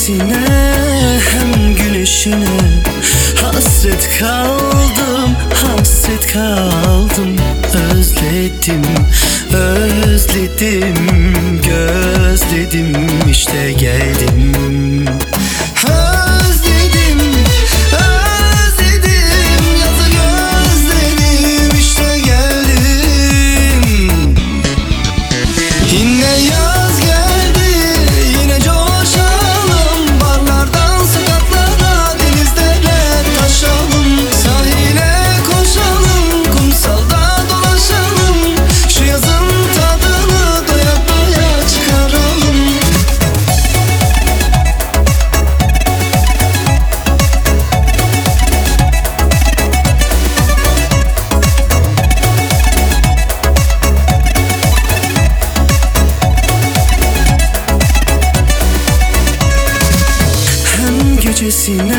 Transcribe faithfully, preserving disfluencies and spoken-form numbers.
gecesine hem güneşine hasret kaldım, hasret kaldım. Özledim, özledim, gözledim, işte geldim. Özledim, özledim, yazı gözledim, işte geldim. Yine yaz geldi, yine coşalım, barlardan sokaklara, denizlere taşalım, sahile koşalım, kumsalda dolaşalım, şu yazın tadını doya doya çıkaralım. Hem gecesine